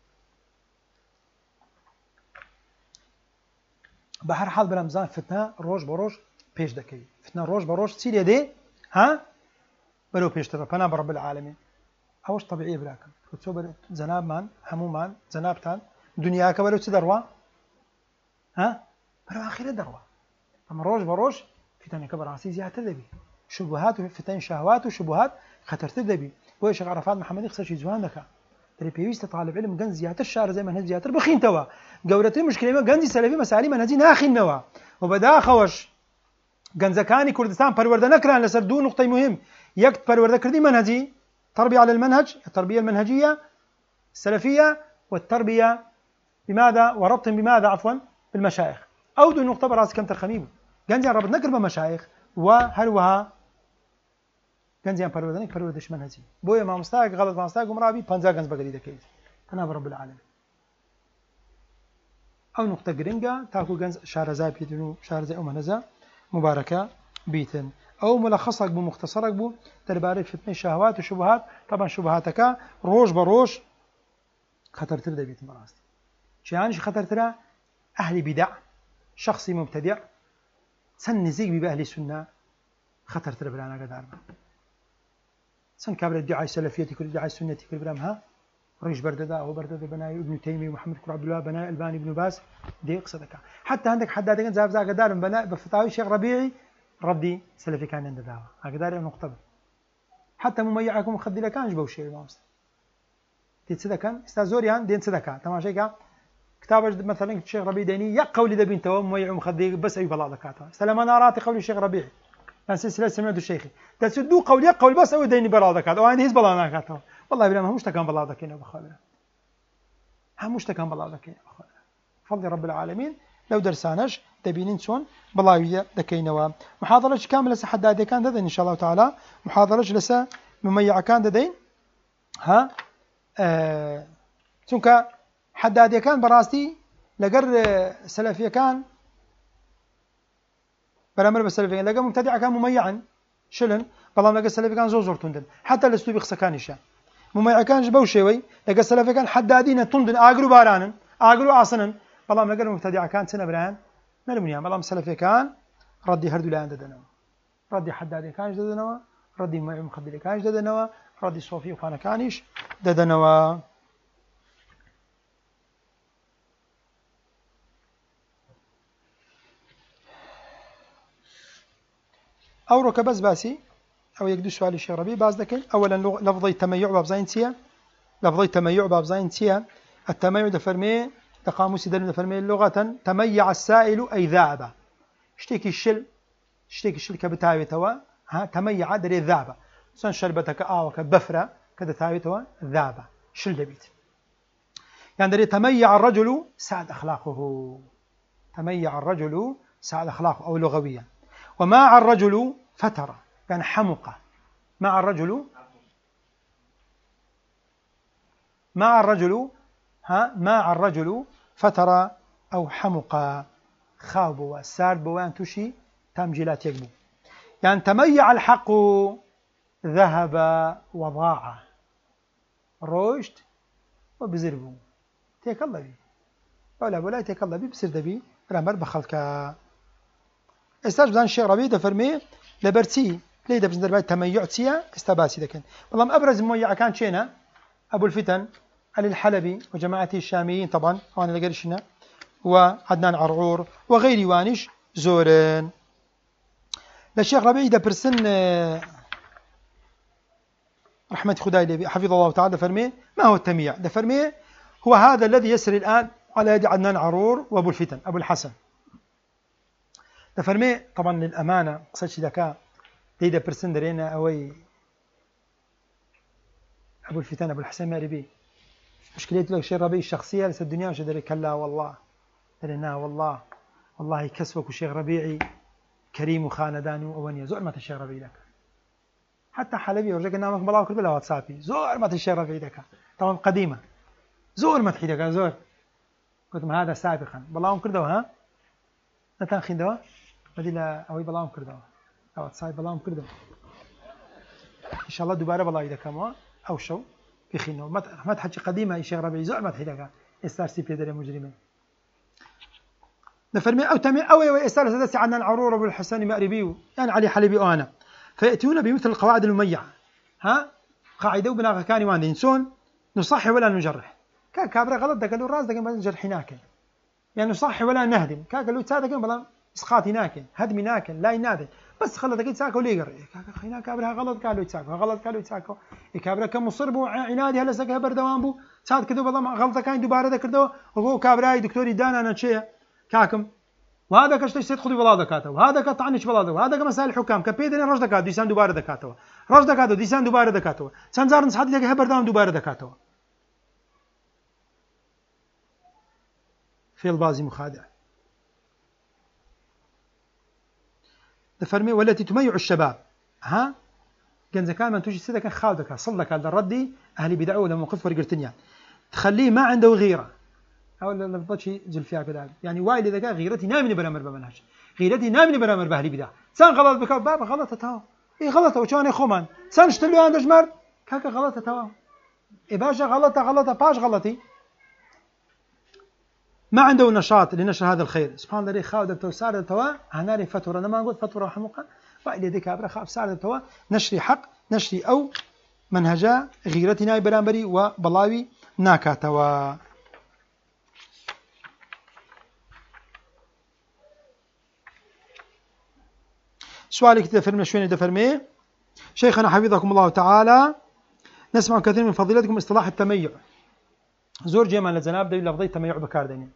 بحر حال برمضان فتنه روج بروج پیش دکی فتنه روج بروج سیریه دی ها بلو پیش تر پنا رب العالمین اوش طبيعي براكم كتب زناب مان همو مان زنابتان دنيا كبلو تدروا ها برو اخر دروا اما روج بروج فتنه كبر عسي زياده ذبي شبهات وفتن شهوات وشبهات خطر تذبي ويش عرفات محمد يخسر شي زوان دكا تري بيوست طالب علم جنز زياده الشعر زي منهج زياده بخين توا قولتي مشكله ما جنزي سلفي مسالي منهجي ناخي نوا وبدا خوش گەنجەکانی کوردستان پەروەردە نەکران لەسەر دوو نقطەی مهم. یەک پەروەردەکردنی منهجی تربية على المنهج، التربية المنهجية السلفية، والتربية بماذا وربط بماذا عفوا بالمشايخ. أو دو نقطة براس كم ترخميبو گەنجیان ربط نەکرد بە مەشایخ و هەروەها گەنجیان پەروەردەش منهجی. بۆیە مامۆستایەک غەڵەت مامۆستای گومڕابی 50 گەنج بەگەری دەکەیت تەنها بە رب العالمین. ئەو نقطە گرنگە تاکو گەنج شارەزای پێدن و شارەزای ئەو مەنەزە مبارەکە بیتن. ئەو ملخصێک بوو مختصرێک بوو دەربارەی فتنەی شەهوات و شوبهات. طبعا شوبهاتەکە ڕۆژ بە ڕۆژ خەتەرتر دەبێتن بەڕاستی. چیانش خەتەرترە؟ ئەهلی بیدع، شخصی مبتدع چەند نزیک بی بە ئەهلی سونە خەتەرترە بران ئاگادار بە. چەند کابرا دیعای سەلەفیەتی کرد، دیعای سونەتی کرد برام ها ڕیش بەردەدا ئەوە بەردەدا بەناوی ئیبن تەیمیە و محەممەد کوڕ عەبدوڵڵاه بەناوی ئەلبانی بن باز دێ قسە دەکات. حتا هەندێک حەدادەکەن جابجا ئاگادارن بە فتاوی شێخ ڕەبیعی ڕەدی سەلەفیەکانیان دەداوە. ئاگاداری ئەو نقطە بن. حتا ممەیعەکە و مخەدیرەکانش بەو شێوەیە مامۆستا دێ چ دەکەن؟ ئێستا زۆریان دێن چ دەکات؟ تەماشایکە کتابش مثلا شيخ ربيع ديني يا قولي ذا بنت ومويع مخدي بس أي بلا ذكاتها سلام ناراتي قولي الشيخ ربيع كان سلسلة سمعت الشيخي تسدو قولي قول بس أو ديني بلا ذكات أو أنا هيز بلا ذكاتها والله بلا ما مش تكان بلا ذكينا بخالنا هم مش تكان بلا ذكينا بخالنا فضل رب العالمين لو درسانش تبينين شون بلا ذكينا محاضرة كاملة حداد كان ذا إن شاء الله تعالى محاضرة لسه مميع كان ذا ها چونکە حەدادیەکان بەڕاستی لەگەر سەلەفیەکان بەرامبەر بە سەلەفیەکان لەگەر مبتەدیعەکان ممەیعن شلن، بەڵام لەگەر سەلەفیەکان زۆر توندن حتا لە سلوبی قسەکانیشە. ممەیعەکانش بەو شێوەی لەگەر سەلەفیەکان حەدادینە توندن ئاگر و بارانن ئاگر و ئاسنن، بەڵام لەگەر مبتەدیعەکان چ نەبرایان نەلمونیان. بەڵام سەلەفیەکان ڕەدی هەردوو لایان دەدەنەوە، ڕەدی حەدادیەکانش دەدەنەوە، ڕەدی مخەدیرەکانش دەدەنەوە، ڕەدی سۆفی و خانەکانیش دەدەنەوە. أو ركبز باسي أو يقدو سؤال الشيخ ربيع باز دكين. أولا لفظي تميع بابزاين تيا، لفظي تميع بابزاين تيا. التميع دفرمي تقاموسي دلو دفرمي لغة تميع السائل أي ذاب. اشتكي الشل كبتاوي توا ها تميع دري ذاب. سن شربتك وكبفرة كذا تاوي توا ذاب شل دبيت. يعني دري تميع الرجل سعد أخلاقه، تميع الرجل سعد أخلاقه أو لغويا. وماع الرجل فترة كان حمقة، مع الرجل مع الرجل فترة أو حمقة خابوا ساربوا أن تشي تمجيلات يقبو. يعني تميع الحق ذهب وضاع رشد وبزربو تيك الله بي ولا تيك الله بي بسرد بي رامر بخلك استاج بدان الشيخ ربيع دفرمي لبرتي ليه دبز درباي تميع تيا استباسي دكن. والله أبرز مميع كان شينا أبو الفتن علي الحلبي وجماعته الشاميين طبعا وانا لقرشنا وعدنان عرعور وغير وانش زورن. للشيخ ربيع دبرسن رحمة خداي لبي حفظه الله تعالى دفرمي ما هو التميع؟ دفرمي هو هذا الذي يسري الآن على يد عدنان عرعور وأبو الفتن أبو الحسن. دفرمي طبعا للأمانة قصتش ذكاء ديدا برسن درينا أوي أبو الفتن أبو الحسن ماربي مشكلة لك شيخ ربيع الشخصية لسه الدنيا وش دري كلا والله درينا والله كسبك وشيخ ربيعي كريم وخانداني وأونيا زور ما الشيخ ربيع لك حتى حلبي ورجعك نامك بلاو كل بلا واتسابي زور ما الشيخ ربيع لك طبعا قديمة زور ما تحيدك زور قلت ما هذا سابقا بلاهم كردوا ها نتاخين دوا بديلا أوي بلاهم كردوا أو تصايب بلاهم كردوا إن شاء الله دوباره بلاي دكما أو شو في خينه ما تحكي قديمة الشيخ ربيع زور ما تحيدك استارسي بيدر مجرمين نفرمي أو تمي أو استارس هذا عنا العرور أبو الحسن مأربيو يعني علي حلبي وأنا فيأتون بمثل القواعد المميعة ها قاعدة وبناغ كاني وان ينسون نصحي ولا نجرح كابرا غلط ده قالوا الراس ده كان جرحناك يعني نصحي ولا نهدم قالوا تساعدك بلا اسقاطي ناكن هدمي ناكن لا ينادي بس خلت دقيت ساكو ليقر خينا كابرها غلط قالوا يتساكو غلط قالوا يتساكو كابرا كم مصربو عنادي هلا سكه بردوان بو ساعد كذا بلا غلطه كان دوباره ذكر دو هو كابراي دكتور دانا انا شيء كاكم وهذا كشتي سيد خذي بلا دكاته وهذا كطعنش بلا دكاته وهذا كمسائل الحكام كبيدن رش دكاته ديسان دوباره دكاته رش دكاته ديسان دوباره دكاته سنزار نصحت لك هبر دام دوباره دكاته في البازي مخادع تفرمي والتي تميع الشباب ها كان زكان من توجي سيدك خالدك صلك هذا الردي اهل بدعه ولا موقف فرقرتنيا تخليه ما عنده غيره او لا بطش زلفيا كذا يعني وايد اذا كان غيرتي نامني برامر بمنهج غيرتي نامني برامر باهلي بدعه سان غلط بك بابا غلطه تمام اي غلطه وشان خومن سان اشتلو عند جمر كاكا غلطه تمام اي باشا غلطه باش غلطي ما عنده نشاط لنشر هذا الخير سبحان الله خاود توسار توا هناري فتوره انا ما نقول فتوره حمقه وايد ذيك ابره خاف سار توا نشري حق نشري او منهجا غيرتنا برامبري وبلاوي ناكاتوا سؤالك تفرمنا شوين تفرمي شيخنا حفظكم الله تعالى نسمع كثير من فضيلتكم اصطلاح التميع زور جمال الزناب ده لفظي التميع بكاردين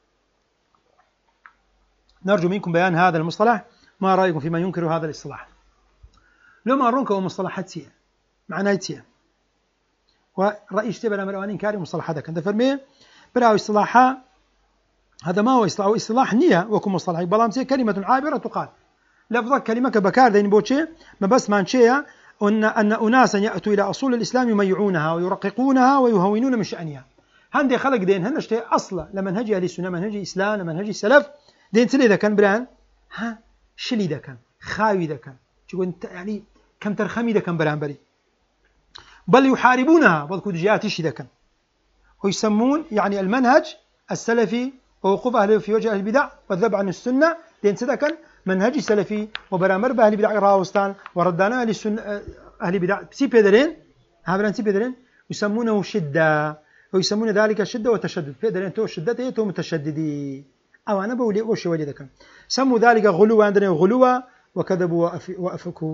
نرجو منكم بيان هذا المصطلح ما رأيكم فيما ينكر هذا الاصطلاح لو ما رونك هو مصطلحات سيئة معناه سيئة ورئيس تبع الأمريكان كاري مصطلح هذا كنت فرمي براو اصطلاحها هذا ما هو اصطلاح نية وكم مصطلح بلامسي كلمة عابرة تقال لفظ كلمة كبكار دين بوتشي ما بس مانشيا أن أناسا يأتوا إلى أصول الإسلام يميعونها ويرققونها ويهونون من شأنها هندي خلق دين هنشتي أصلا لمنهج أهل السنة منهج الإسلام لمنهج السلف دين تلي إذا كان بران ها شلي إذا كان خاوي إذا كان تقول يعني كم ترخمي إذا كان بران بري بل يحاربونها بل جاءتش إذا كان ويسمون يعني المنهج السلفي ووقوف أهله في وجه أهل البدع والذب عن السنة دين سدكا منهج سلفي وبرامر بأهل البدع راوستان وردانا أهل السنة أهل البدع سي بيدرين هابران سي بيدرين يسمونه شدة ويسمون ذلك شدة وتشدد بيدرين تو شدة تو متشددي أو أنا بقول وش ولي ذكر سموا ذلك غلوا عندنا غلوا وكذبوا وأفكوا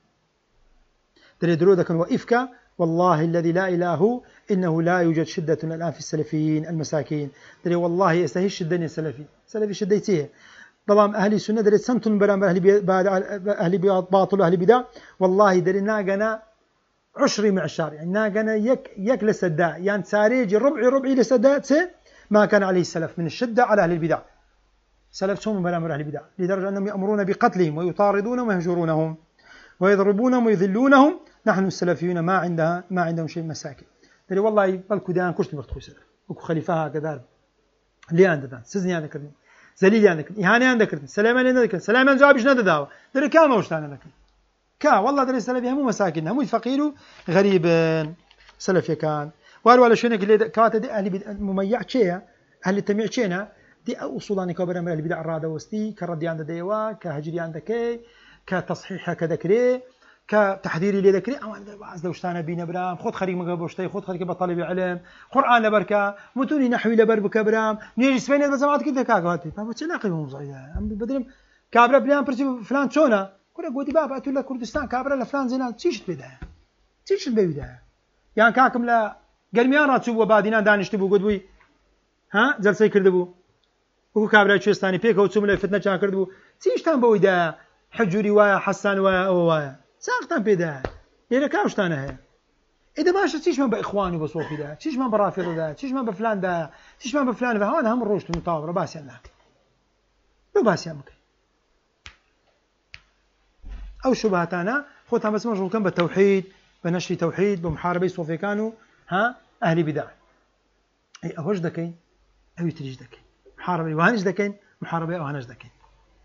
درو ذكر وإفكا والله الذي لا إله هو إنه لا يوجد شدة الآن في السلفيين المساكين دري والله يستهي الشدة سلفي شديتيه طبعا أهل السنة دري سنتون برام أهل باطل أهل بدع والله دري ناقنا عشري معشار يعني ناقنا يك لسداء يعني ساريج ربعي لسداء ما كان عليه السلف من الشدة على أهل البدع سلف سوم برام أهل البدع لدرجة أنهم يأمرون بقتلهم ويطاردونهم ويهجرونهم ويضربونهم ويذلونهم نحن السلفيون ما عندهم شيء مساكن دري والله بالكو دان كشت مرتخو سلف وكو خليفة هكذا لي عندنا سزني عندك زليل عندك إهانة عندك سليمان عندك سليمان جوابش ندى داوة دري كام وشتان عندك كا والله دري السلفي هم مساكين هم فقير غريب سلفي كان ولا شنو اللي كواتا دي أهل مميع شيء أهل التميع شينا دي أصولان كبر أمر البدع الرادة وستي كردي عند ديوا كهجري عندك كتصحيح كذكري كتحذيري لذكري أو عند بعض دوشتانا بين برام خذ خريج مقبوشتي خذ خريج بطالب علم قرآن لبركة متوني نحوي لبركة برام نيجي سبيني بزمات كده كاغاتي بابا تلاقي هم صعيدة أم بدرم كابرا بلان برسي فلان شونا كنا قودي بابا أتولى كردستان كابرا لفلان زينان تيشت بداية يعني كاكم لا قرميان راتشوب وبادينان دانشتبو قد بوي ها جلسي كردبو وكو كابرا شوستاني بيك وتسوم له فتنه چا كردبو تيشتان بويدا حجوري وايا حسان وايا ساقتان بيدا يلا كاوشتانه هي اذا ما شفتيش من باخواني وبصوفي ده تيش من برافض ده تيش من بفلان ده تيش من بفلان ده هون هم الروش المطاوره باسي الله لو باسي امك او شبهاتنا خوتها بس مشغول كان بالتوحيد بنشر توحيد بمحاربه صوفي كانوا ها اهل بدع اي اوج دكين او يتريج دكين محاربه وهنج دكين محاربه او هنج دكين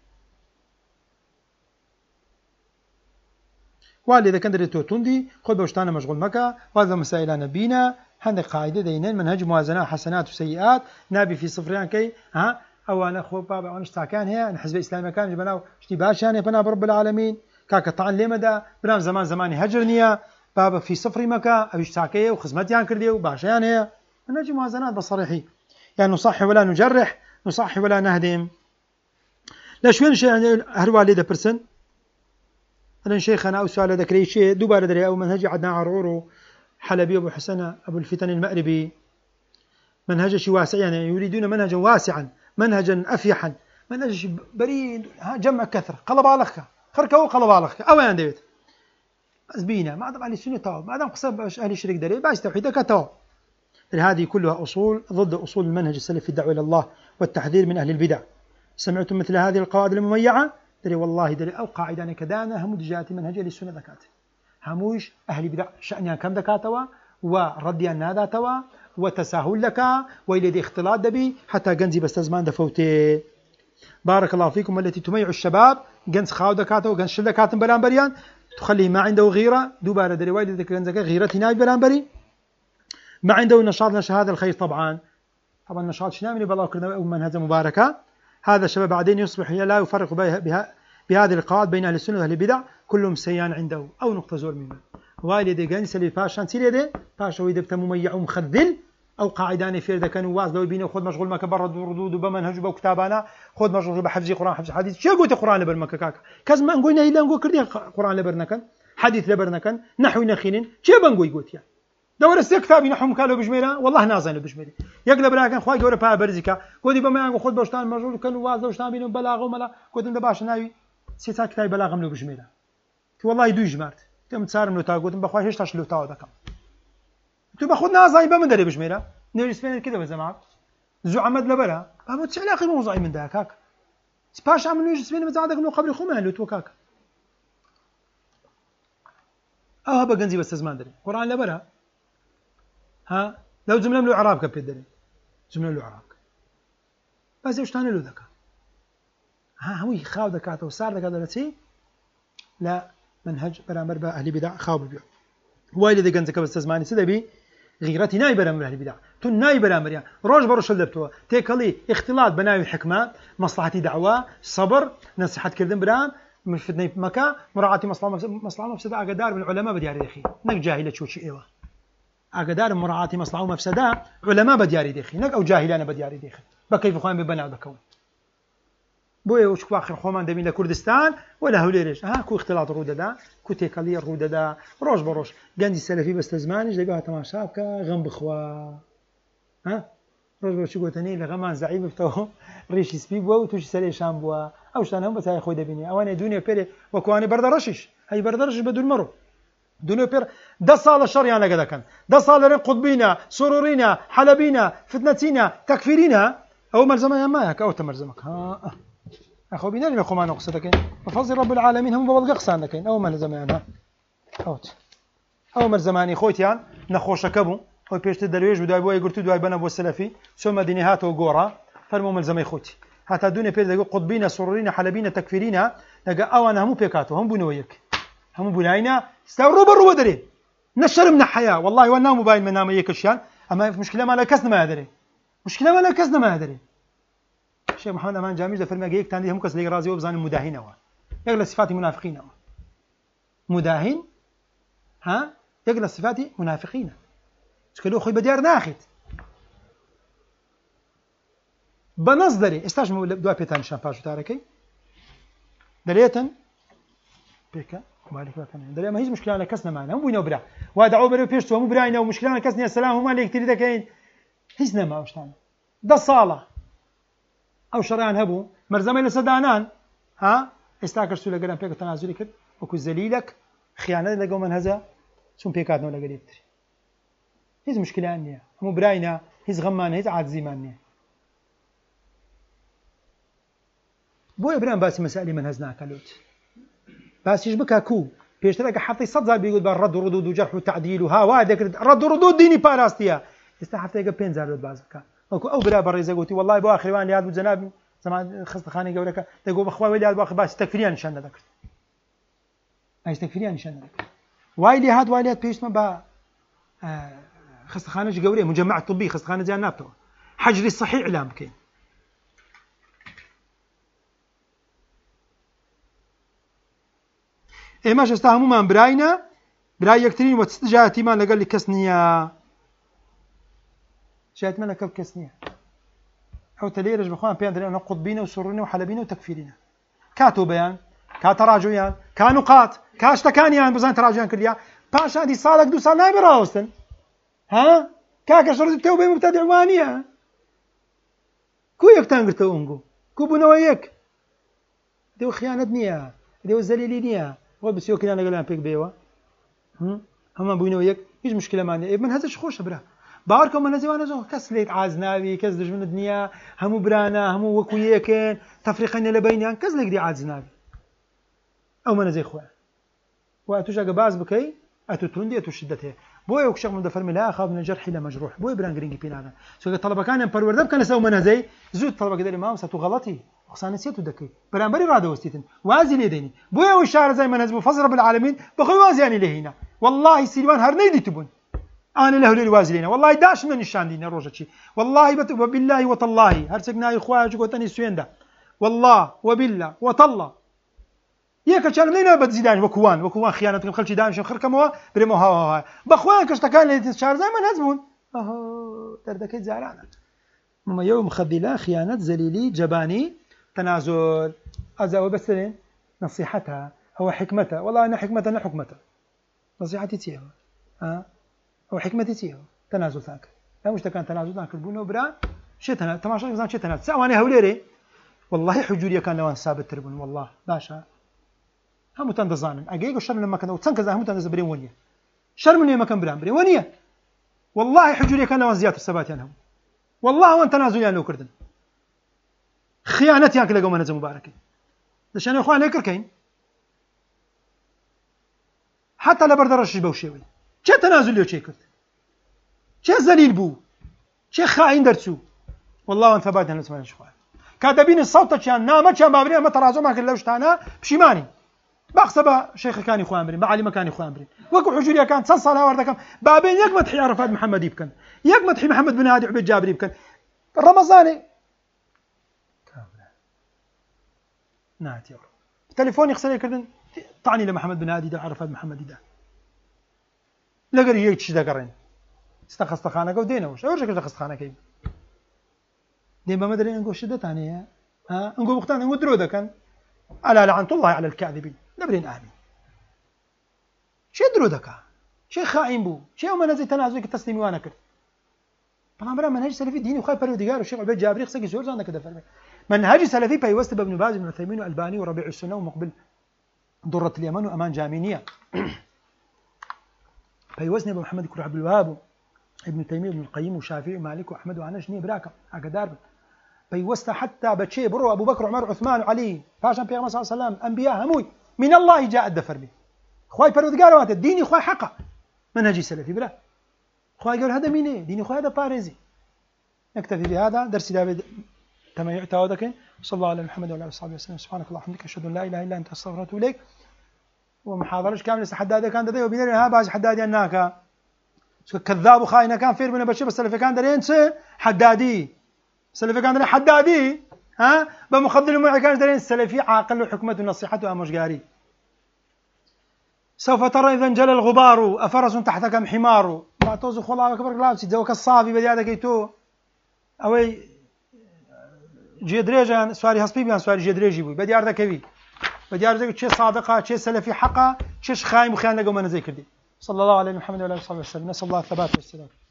والي اذا كان دريتو توندي خذ بوشتانا مشغول مكه وهذا مسائل نبينا هذه قاعده دينين منهج موازنه حسنات وسيئات نابي في صفريان كي ها او انا اخو بابا وانا اشتاكان هي انا حزب الاسلامي كان جبناو اشتباش يعني بنا برب العالمين كاك طعن لي مدى برام زماني هجرنيا بابا في صفري مكه ابي اشتاكيه وخدمتيان كرديو باشيان هي منهج موازنات بصريحي يعني نصحي ولا نجرح نصحي ولا نهدم لا شوين شيء هر والده برسن أنا شيخنا أو سؤال ذكري شيء دوباره دري أو منهج عدنان عرعور حلبي أبو حسن أبو الفتن المأربي منهج شيء واسع يعني يريدون منهجا واسعا منهجا أفيحا منهج بريد جمع كثرة قلب علىك خركه وقلب علىك أو يعني ديت أزبينا ما عدم على السنة تاو ما عدم قصب أهل الشرك دري باش توحيدك تاو. هذه كلها أصول ضد أصول المنهج السلفي في الدعوة إلى الله والتحذير من أهل البدع. سمعتم مثل هذه القواعد المميعة دري والله دري أو قاعدة كدانا هم دجاتي منهج أهل السنة ذكات هموش أهل بدع شأنها كم ذكاتوا وردي النادا توا وتساهل لك وإلى اختلاط دبي حتى جنزي بس زمان دفوتي. بارك الله فيكم. التي تميع الشباب جنس خاو دكاتوا وجنس شل دكاتن بلانبريان تخليه ما عنده غيرة دوباره دري وايد ذكر جنزك غيرتي ناي بلانبري ما عنده نشاط نشر هذا الخير طبعا النشاط شنامي بالله كرنا منهج مباركة. هذا الشباب بعدين يصبح لا يفرق بهذه القواعد بين أهل السنة وأهل البدع كلهم سيان عنده أو نقطة زور منه والدي جانس اللي فاشان سيريده فاشوا يدبت مميع ومخذل أو قاعداني في كان واز لو بينه خذ مشغول ما كبر ردود وبمنهج وكتابنا خذ مشغول بحفظ قرآن حفظ حديث شو قلت قرآن لبرمكاك كاز ما نقولنا إلا نقول كردي قرآن لبرنكن حديث لبرنكن نحو نخينين شو بنقول قلت يا دور السكتابي نحو مكالو بجميلة والله نازل بجميلة يقلب لكن خواي جورا بها برزكا قولي بما نقول خذ بوشتان مشغول كان واز وشتان بينهم بلاغ وملا قلت إنه باش ناوي سيسا كتاب بلاغ ملو بجميلة والله دوي جمارت تم تصار منو تاقوت بخواي هيش تاش لو تاو دكم تو باخذ نازاي بمدري بجميلة نجلس فين كده بزمان زعمد لبلا ما تسعي اخي موضوعي من ذاك هاك سباش عملوا يجلس فين مزعدك من قبل خمال لو توكاك هبا جنزي بس زمان دري قرآن لبلا ها لو جمله له عراب كبدري جمله له عراب بس ايش ثاني له ذاك ها هو يخاو دكاته وصار دكاته لا منهج برامر بأهل بدع خاوب البيع وايد إذا جنزك بس زماني سدبي غيرتي ناي برامر أهل بدع تون ناي برامر يعني روج بروش اللبتوا تيكلي اختلاط بناوي الحكمة مصلحتي دعوة صبر نصيحة كردن برام مش فتني مكان مراعاة مصلحة مفسدة أقدار من العلماء بدياري دخي نك جاهلة شو شيء إيوه أقدار مراعاة مصلحة مفسدة علماء بدياري دخي نك أو جاهلانة بدياري دخي بكيف خوان ببناء بكون بوي وش كواخر خوان دبين لكردستان ولا هو ليش كو اختلاط الرودة دا كو تيكالية الرودة دا روش بروش جندي سلفي بس تزماني جايبها تماشاك غم بخوا روش بروش شو قلتني لغمان زعيم بتوه ريش سبيب وتوش سلي شام بوا أو شانهم بس هاي خوي دبيني أواني دنيا بيري وكواني بردرشش هاي بردرش بدون مرو دنيا بير ده صال الشر يعني كذا كان ده صال قطبينا سرورينا حلبينا فتنتينا تكفيرينا أو مرزمة ما هك أو تمرزمك أخو بينا اللي خو ما نقصدك بفضل رب العالمين هم ببلغ قصان لكن أو من زمانها أو من زماني خوتيان نخوش كبو هو بيشت الدرويش وداي بوي قرتو داي بنا بو السلفي ثم دينيهات وغورا فرمو من زمي خوتي حتى دوني بيد يقول قطبينا سرورينا حلبينا تكفيرينا لقى أو أنا هم بيكاتو هم بنويك هم بناينا استوروا برو بدري نشر من حياة والله وانا موبايل من نام يكشيان أما مشكلة ما لا كسنا ما أدري مشكلة ما لا كسنا ما أدري الشيخ محمد أمان جامج فرما جيك تاني هم كسر رازي وبزان المداهين هو يقل صفات منافقين هو مداهن يقل صفات منافقين شكله خوي بديار ناخد بنصدري استاش دوا بيتان شامباج تاركي دريتن بيكا مالك وكان دري ما هيش مشكلة على كسنا معنا هم بينو برا وادعوا برا بيشتوا هم براينا ومشكلة على كسنا السلام هم اللي كتير ذكين هيسنا ما وشتان ده صالة أو شرعان هبو مرزمة لسدانان استاكر سولا قران بيكا تنازلي كد وكو زليلك خيانة لقوا من هذا شون بيكاتنا ولا قريب تري هيز مشكلة عنيا هم براينا هيز غمان هيز عاجزي مانيا بو إبراهيم باسي مسائل من هزنا كلوت بس يشبكها كو بيشترك حتى صدق بيقول بالرد وردود وجرح وتعديل وهذا رد وردود ديني باراستيا استحفظ يقول بين زارود بازك أو برا بريزة قلتي والله بآخر وان لهذا الجناب زمان خصت خاني قولك تقول بخوي ولي هذا بآخر بس تكفيريان نشان ذكر أيش تكفيريان نشان ذكر وايلي هاد بيش ما با خصت خانة جورية مجمع طبي خصت خانة زين نابتو حجري الصحيح علام كين ماش استهموا من براينا براي يكترين وتستجاتي ما لقال لي كسنية جات منا كل كسنية أو تليرج بخوان بيان أنا قطبينا وسرورنا وحلبينا وتكفيرنا كاتو بيان كتراجعيان كنقاط كاشتكانيان بزان تراجعيان كليا باش هذه صالك دو صال نايم راوستن كاك شرط التوبة مبتدع وانية كو يكتان قرتو أنجو كوبونەوە یەک دێو خیانەت نییە دێو زەلیلی نییە وە بسیۆکیان لەگەڵیان پێک بێەوە هەمان بووینەوە یەک هیچ مشکلەمان نیە من هەزش خۆشە برا باوەڕکەم من نەزیوانە زۆر کەس لێت ئازناوی کەس دژمنت نییە هەموو برانە هەموو وەکو یەکن تەفریقەنە لە بینیان کەس لێکدی ئازناوی ئەو مەنەزەی خۆیان و توش ئەگە باز بکەی ئەتو توندی ئەتو شدەت هەیە بۆیە وەک شەخ من دەفەرمی لا ئەخاف من الجرح لمجروح بۆیە بران گرنگی پێ نادەن چونکە تەڵەبەکانیان پەروەردە بکەن لەسەر ئەو مەنەزەی زوو تەڵەبەکە دەڵێ مامۆستا تو غەڵەتی قسانە چێت و دەکەی بەرامبەری ڕادەوەستیتن وازی لێ دەینی بۆیە ئەوەی شارەزای مەنەز بوو فەزل رب العالمین بەخۆی وازیانی لێ هێنا والله سیروان هەر نەیدیت بوون أنا له ليل وازلين والله داش من النشان دينا روجتي والله وبالله وتالله هرسك ناي خواج قوتني سويندا والله وبالله وتالله ياك كان لينا بتزيدان وكوان خيانتكم خلشي دانش خركموا بريمو ها بخوان كشتكان لي شهر زي ما نزمون تردك زعلانه مما يوم خذلا خيانه زليلي جباني تنازل ازا وبسلين نصيحتها هو حكمتها والله انا حكمتها انا حكمتها نصيحتي تيها أو حكمتي تيه تنازل ذاك لا مش كان تنازل ذاك البنو برا شتنا تماشى إنسان شتنا سأواني هوليري والله حجوري كان لوان ثابت تربون والله باشا هم تندزانن أجيك الشر لما كانوا تنكز هم تندز برين ونية شر من ما كان برين ونية والله حجوري كان لوان زيادة الثبات ينهم والله وان تنازل يعني لو كردن خيانتي هاك لقوا منزل مباركين لشان يا إخوان يكركين حتى لبردرش بوشيوي چه تنازل له چه کرد چه ذلیل بو چه خائن درچو والله وان ثبات الناس ما يشوفها كاتبين الصوت كان نامه كان بابري ما تراجع ما كلوش تانا بشيماني بحسب شيخ كان اخوان برين بعلي مكان اخوان برين وكو حجوريا كانت صلصله ورده بابين يك مدحي عرفات محمد يبكن يك مدحي محمد بن هادي عبيد جابر يبكن رمضاني كامله ناتي تليفوني خسر كردن طعني لمحمد بن هادي ده عرفات محمد ده لقر يجي دقرين استخست خانك ودينا وش أول شيء استخست خانك كيف دين بمدري نقول شدة ثانية نقول وقتنا نقول درودة كان ألا لعنة الله على الكاذبين نبرين آمين شيء درودة كا شيء خائن بو شيء وما نزل تنازل كتسليمي وانا كده طبعا برا منهج سلفي ديني وخايف بروديجار والشيخ عبيد جابري خسك زور زانا كده فرق منهج سلفي بيوست بابن باز بن عثيمين والألباني وربيع السنة ومقبل ضرة اليمن وأمان جامينية فيوزني أبو محمد كر عبد الوهاب ابن تيمية ابن القيم وشافعي ومالك وأحمد وأنا شني براكم أقدار فيوزت حتى بتشي برو أبو بكر وعمر وعثمان وعلي فاشان بيغمبر صلى الله عليه وسلم أنبياء هموي من الله جاء الدفر به خواي برودقار وهذا الدين خواي حقه منهجي سلفي بلا خواي قال هذا مين ديني خواي هذا باريزي نكتفي بهذا درس داود تم يعتودك صلى الله على محمد وعلى آله وصحبه وسلم سبحانك اللهم وبحمدك أشهد أن لا إله إلا أنت أستغفرك وأتوب إليك ومحاضرش كامل حدادة كان ده وبيننا ها باز حدادي أناك كذاب وخاين كان فير من بشر بس اللي كان درين حدادي سلفي كان درين حدادي ها بمخضل المعي كان درين السلفي عاقل وحكمته ونصيحته أمشقاري سوف ترى إذا انجلى الغبار أفرس تحتك أم حمار ما توزخ والله أكبر لا تزوك الصافي بدي هذا كيتو أوي جدريجان سواري هسبي بيان سواري جدريجي بوي بدي هذا كبي بدي أرجع شيء صادقة شيء سلفي حقا شيء خايم وخيانة قوم أنا زي كردي صلى الله عليه محمد وعلى آله وصحبه وسلم نسأل الله الثبات والسلام